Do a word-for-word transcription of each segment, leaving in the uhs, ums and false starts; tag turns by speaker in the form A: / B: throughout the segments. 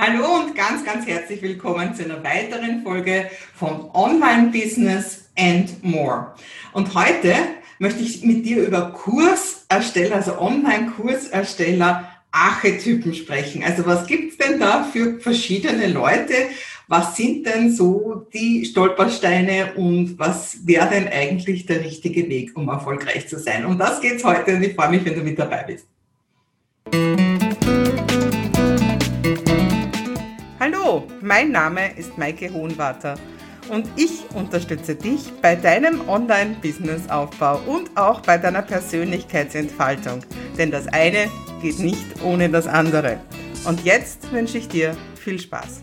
A: Hallo und ganz, ganz herzlich willkommen zu einer weiteren Folge von Online Business and More. Und heute möchte ich mit dir über Kursersteller, also Online-Kursersteller, Archetypen sprechen. Also was gibt's denn da für verschiedene Leute? Was sind denn so die Stolpersteine und was wäre denn eigentlich der richtige Weg, um erfolgreich zu sein? Um das geht's heute und ich freue mich, wenn du mit dabei bist. Hallo, mein Name ist Maike Hohenwarter und ich unterstütze dich bei deinem Online-Business-Aufbau und auch bei deiner Persönlichkeitsentfaltung, denn das eine geht nicht ohne das andere. Und jetzt wünsche ich dir viel Spaß.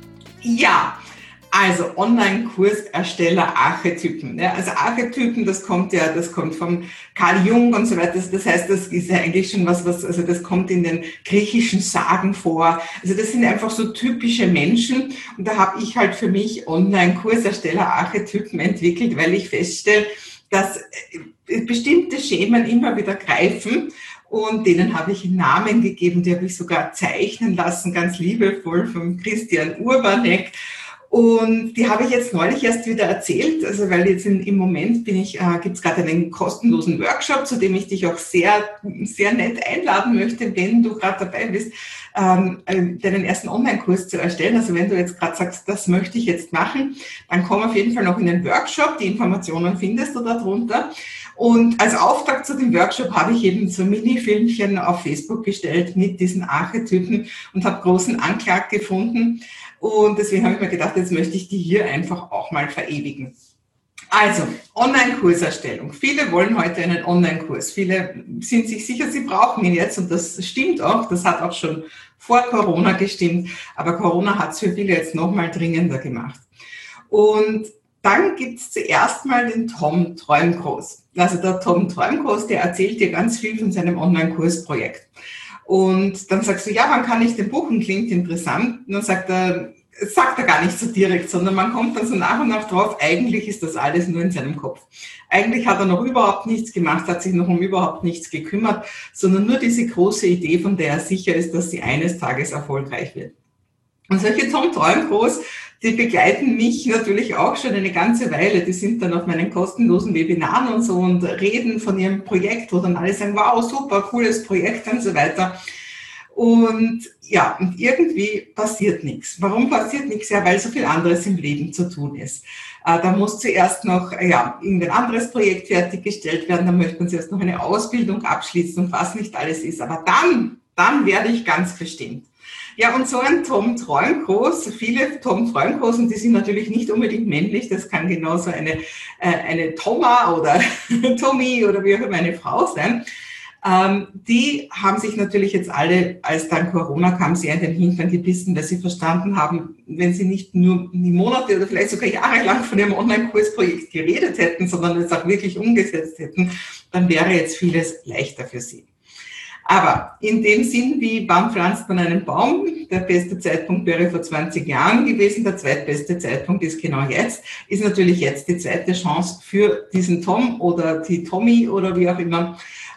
A: Ja, also Online-Kursersteller, Archetypen. Ja, also Archetypen, das kommt ja, das kommt vom Carl Jung und so weiter. Das, das heißt, das ist ja eigentlich schon was, was, also das kommt in den griechischen Sagen vor. Also das sind einfach so typische Menschen. Und da habe ich halt für mich Online-Kursersteller, Archetypen entwickelt, weil ich feststelle, dass bestimmte Schemen immer wieder greifen. Und denen habe ich einen Namen gegeben, die habe ich sogar zeichnen lassen, ganz liebevoll von Christian Urbanek. Und die habe ich jetzt neulich erst wieder erzählt, also weil jetzt in, im Moment bin ich, äh, gibt es gerade einen kostenlosen Workshop, zu dem ich dich auch sehr, sehr nett einladen möchte, wenn du gerade dabei bist, ähm, deinen ersten Online-Kurs zu erstellen. Also wenn du jetzt gerade sagst, das möchte ich jetzt machen, dann komm auf jeden Fall noch in den Workshop, die Informationen findest du da drunter. Und als Auftakt zu dem Workshop habe ich eben so Mini-Filmchen auf Facebook gestellt mit diesen Archetypen und habe großen Anklang gefunden. Und deswegen habe ich mir gedacht, jetzt möchte ich die hier einfach auch mal verewigen. Also, Online-Kurserstellung. Viele wollen heute einen Online-Kurs. Viele sind sich sicher, sie brauchen ihn jetzt und das stimmt auch. Das hat auch schon vor Corona gestimmt. Aber Corona hat es für viele jetzt nochmal dringender gemacht. Und dann gibt es zuerst mal den Tom Träumgroß. Also der Tom Träumgroß, der erzählt dir ganz viel von seinem Online-Kursprojekt. Und dann sagst du, ja, wann kann ich den buchen? Klingt interessant. Und dann sagt er, sagt er gar nicht so direkt, sondern man kommt dann so nach und nach drauf, eigentlich ist das alles nur in seinem Kopf. Eigentlich hat er noch überhaupt nichts gemacht, hat sich noch um überhaupt nichts gekümmert, sondern nur diese große Idee, von der er sicher ist, dass sie eines Tages erfolgreich wird. Und solche Tom Träumgroß, die begleiten mich natürlich auch schon eine ganze Weile. Die sind dann auf meinen kostenlosen Webinaren und so und reden von ihrem Projekt, wo dann alle sagen, wow, super, cooles Projekt und so weiter. Und ja, und irgendwie passiert nichts. Warum passiert nichts? Ja, weil so viel anderes im Leben zu tun ist. Äh, da muss zuerst noch ja, irgendein anderes Projekt fertiggestellt werden, dann möchte man zuerst noch eine Ausbildung abschließen und was nicht alles ist. Aber dann, dann werde ich ganz bestimmt. Ja, und so ein Tom Träumgroß, viele Tom Träumgroßen, die sind natürlich nicht unbedingt männlich, das kann genauso eine, äh, eine Toma oder Tommy oder wie auch immer eine Frau sein. Ähm, die haben sich natürlich jetzt alle, als dann Corona kam, sehr in den Hintern gebissen, weil sie verstanden haben, wenn sie nicht nur die Monate oder vielleicht sogar jahrelang von ihrem Online-Kursprojekt geredet hätten, sondern es auch wirklich umgesetzt hätten, dann wäre jetzt vieles leichter für sie. Aber in dem Sinn, wie wann pflanzt man einen Baum? Der beste Zeitpunkt wäre vor zwanzig Jahren gewesen, der zweitbeste Zeitpunkt ist genau jetzt, ist natürlich jetzt die zweite Chance für diesen Tom oder die Tommy oder wie auch immer.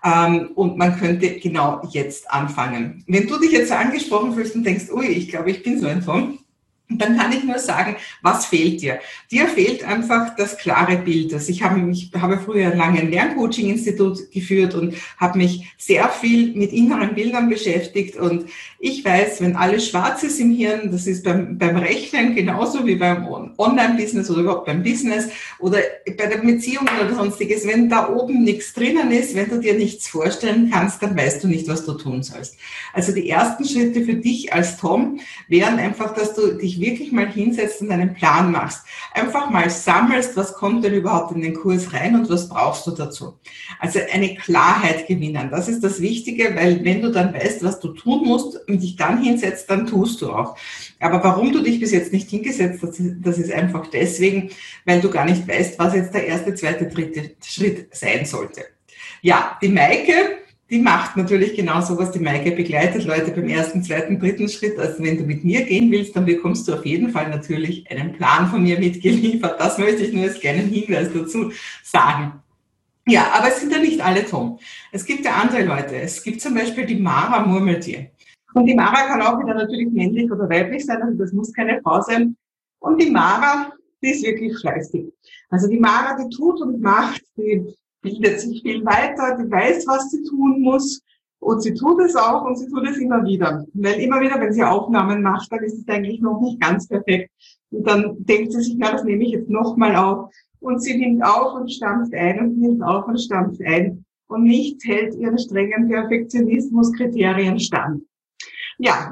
A: Und man könnte genau jetzt anfangen. Wenn du dich jetzt angesprochen fühlst und denkst, ui, ich glaube, ich bin so ein Tom, dann kann ich nur sagen, was fehlt dir? Dir fehlt einfach das klare Bild. Also ich habe mich, habe früher lange ein Lerncoaching-Institut geführt und habe mich sehr viel mit inneren Bildern beschäftigt. Und ich weiß, wenn alles schwarz ist im Hirn, das ist beim, beim Rechnen genauso wie beim Online-Business oder überhaupt beim Business oder bei der Beziehung oder sonstiges, wenn da oben nichts drinnen ist, wenn du dir nichts vorstellen kannst, dann weißt du nicht, was du tun sollst. Also die ersten Schritte für dich als Tom wären einfach, dass du dich wirklich mal hinsetzt und einen Plan machst. Einfach mal sammelst, was kommt denn überhaupt in den Kurs rein und was brauchst du dazu. Also eine Klarheit gewinnen, das ist das Wichtige, weil wenn du dann weißt, was du tun musst und dich dann hinsetzt, dann tust du auch. Aber warum du dich bis jetzt nicht hingesetzt hast, das ist einfach deswegen, weil du gar nicht weißt, was jetzt der erste, zweite, dritte Schritt sein sollte. Ja, die Maike, die macht natürlich genau sowas. Die Maike begleitet Leute beim ersten, zweiten, dritten Schritt. Also wenn du mit mir gehen willst, dann bekommst du auf jeden Fall natürlich einen Plan von mir mitgeliefert. Das möchte ich nur als kleinen Hinweis dazu sagen. Ja, aber es sind ja nicht alle Tom. Es gibt ja andere Leute. Es gibt zum Beispiel die Mara Murmeltier. Und die Mara kann auch wieder natürlich männlich oder weiblich sein, also das muss keine Frau sein. Und die Mara, die ist wirklich fleißig. Also die Mara, die tut und macht, die bildet sich viel weiter, die weiß, was sie tun muss. Und sie tut es auch und sie tut es immer wieder. Weil immer wieder, wenn sie Aufnahmen macht, dann ist es eigentlich noch nicht ganz perfekt. Und dann denkt sie sich, ja, das nehme ich jetzt nochmal auf. Und sie nimmt auf und stampft ein und nimmt auf und stampft ein. Und nichts hält ihren strengen Perfektionismuskriterien stand. Ja.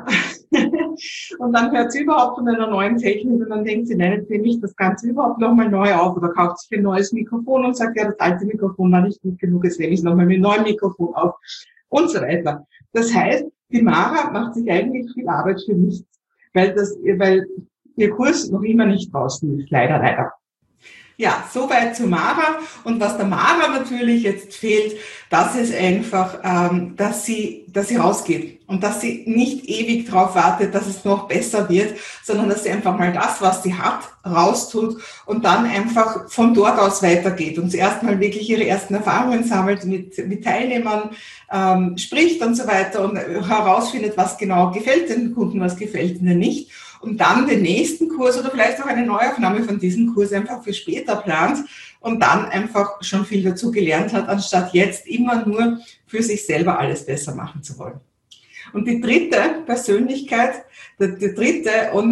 A: Und dann hört sie überhaupt von einer neuen Technik und dann denkt sie, nein, jetzt nehme ich das Ganze überhaupt nochmal neu auf oder kauft sich ein neues Mikrofon und sagt, ja, das alte Mikrofon war nicht gut genug, jetzt nehme ich es nochmal mit einem neuen Mikrofon auf und so weiter. Das heißt, die Mara macht sich eigentlich viel Arbeit für nichts, weil das, weil ihr Kurs noch immer nicht draußen ist, leider, leider. Ja, soweit zu Mara. Und was der Mara natürlich jetzt fehlt, das ist einfach, ähm, dass sie, dass sie rausgeht und dass sie nicht ewig darauf wartet, dass es noch besser wird, sondern dass sie einfach mal das, was sie hat, raustut und dann einfach von dort aus weitergeht und zuerst mal wirklich ihre ersten Erfahrungen sammelt, mit, mit Teilnehmern ähm, spricht und so weiter und herausfindet, was genau gefällt den Kunden, was gefällt ihnen nicht. Und dann den nächsten Kurs oder vielleicht auch eine Neuaufnahme von diesem Kurs einfach für später plant und dann einfach schon viel dazu gelernt hat, anstatt jetzt immer nur für sich selber alles besser machen zu wollen. Und die dritte Persönlichkeit, der, der dritte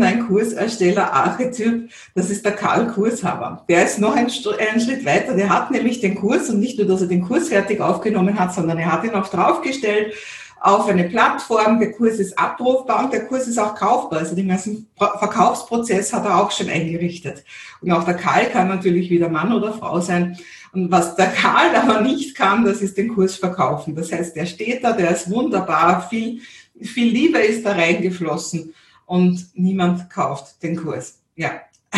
A: Online-Kursersteller-Archetyp, das ist der Karl Kurshaber. Der ist noch einen, einen Schritt weiter. Der hat nämlich den Kurs und nicht nur, dass er den Kurs fertig aufgenommen hat, sondern er hat ihn auch draufgestellt auf eine Plattform, der Kurs ist abrufbar und der Kurs ist auch kaufbar. Also den ganzen Verkaufsprozess hat er auch schon eingerichtet. Und auch der Karl kann natürlich wieder Mann oder Frau sein. Und was der Karl aber nicht kann, das ist den Kurs verkaufen. Das heißt, der steht da, der ist wunderbar, viel, viel Liebe ist da reingeflossen und niemand kauft den Kurs. Ja.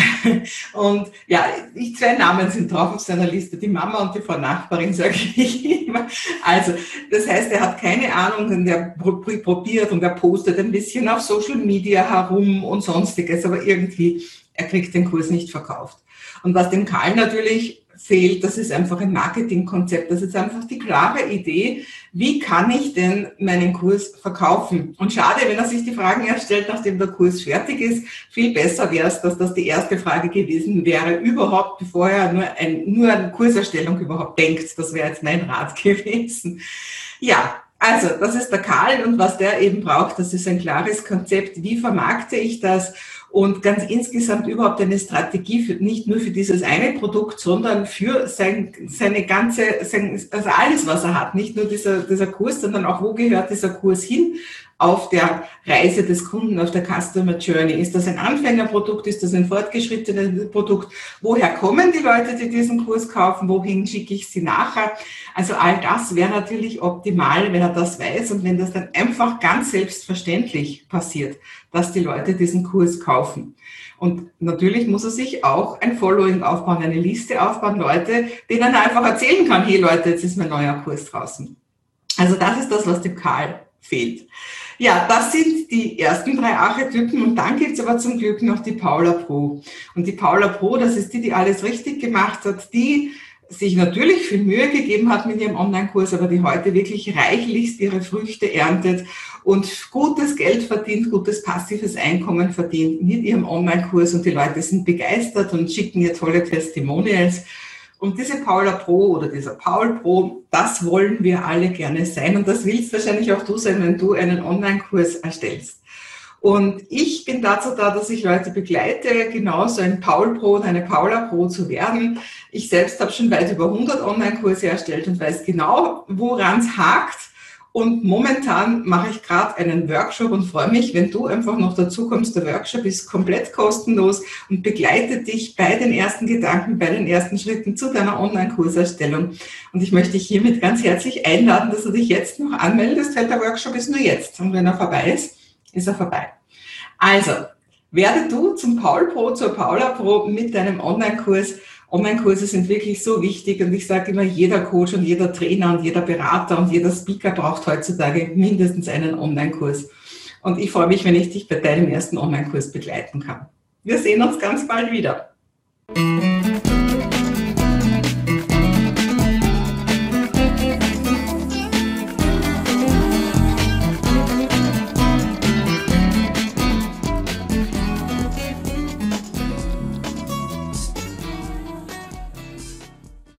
A: Und ja, ich, zwei Namen sind drauf auf seiner Liste, die Mama und die Frau Nachbarin, sage ich immer. Also, das heißt, er hat keine Ahnung und er probiert und er postet ein bisschen auf Social Media herum und sonstiges, aber irgendwie, er kriegt den Kurs nicht verkauft. Und was dem Karl natürlich fehlt, das ist einfach ein Marketingkonzept, das ist einfach die klare Idee, wie kann ich denn meinen Kurs verkaufen? Und schade, wenn er sich die Fragen erst stellt, nachdem der Kurs fertig ist. Viel besser wäre es, dass das die erste Frage gewesen wäre, überhaupt, bevor er nur, ein, nur an Kurserstellung überhaupt denkt. Das wäre jetzt mein Rat gewesen. Ja, also das ist der Karl und was der eben braucht, das ist ein klares Konzept. Wie vermarkte ich das? Und ganz insgesamt überhaupt eine Strategie für, nicht nur für dieses eine Produkt, sondern für sein, seine ganze, sein, also alles, was er hat. Nicht nur dieser, dieser Kurs, sondern auch, wo gehört dieser Kurs hin auf der Reise des Kunden, auf der Customer Journey. Ist das ein Anfängerprodukt? Ist das ein fortgeschrittenes Produkt? Woher kommen die Leute, die diesen Kurs kaufen? Wohin schicke ich sie nachher? Also all das wäre natürlich optimal, wenn er das weiß und wenn das dann einfach ganz selbstverständlich passiert, dass die Leute diesen Kurs kaufen. Und natürlich muss er sich auch ein Following aufbauen, eine Liste aufbauen, Leute, denen er einfach erzählen kann, hey Leute, jetzt ist mein neuer Kurs draußen. Also das ist das, was dem Karl fehlt. Ja, das sind die ersten drei Archetypen und dann gibt's aber zum Glück noch die Paula Pro. Und die Paula Pro, das ist die, die alles richtig gemacht hat, die sich natürlich viel Mühe gegeben hat mit ihrem Online-Kurs, aber die heute wirklich reichlichst ihre Früchte erntet und gutes Geld verdient, gutes passives Einkommen verdient mit ihrem Online-Kurs und die Leute sind begeistert und schicken ihr tolle Testimonials. Und diese Paula Pro oder dieser Paul Pro, das wollen wir alle gerne sein und das willst wahrscheinlich auch du sein, wenn du einen Online-Kurs erstellst. Und ich bin dazu da, dass ich Leute begleite, genauso ein Paul Pro und eine Paula Pro zu werden. Ich selbst habe schon weit über hundert Online-Kurse erstellt und weiß genau, woran es hakt. Und momentan mache ich gerade einen Workshop und freue mich, wenn du einfach noch dazu kommst. Der Workshop ist komplett kostenlos und begleitet dich bei den ersten Gedanken, bei den ersten Schritten zu deiner Online-Kurserstellung. Und ich möchte dich hiermit ganz herzlich einladen, dass du dich jetzt noch anmeldest, weil der Workshop ist nur jetzt. Und wenn er vorbei ist, ist er vorbei. Also, werde du zum Paul Pro, zur Paula Pro mit deinem Online-Kurs. Online-Kurse sind wirklich so wichtig und ich sage immer, jeder Coach und jeder Trainer und jeder Berater und jeder Speaker braucht heutzutage mindestens einen Online-Kurs. Und ich freue mich, wenn ich dich bei deinem ersten Online-Kurs begleiten kann. Wir sehen uns ganz bald wieder.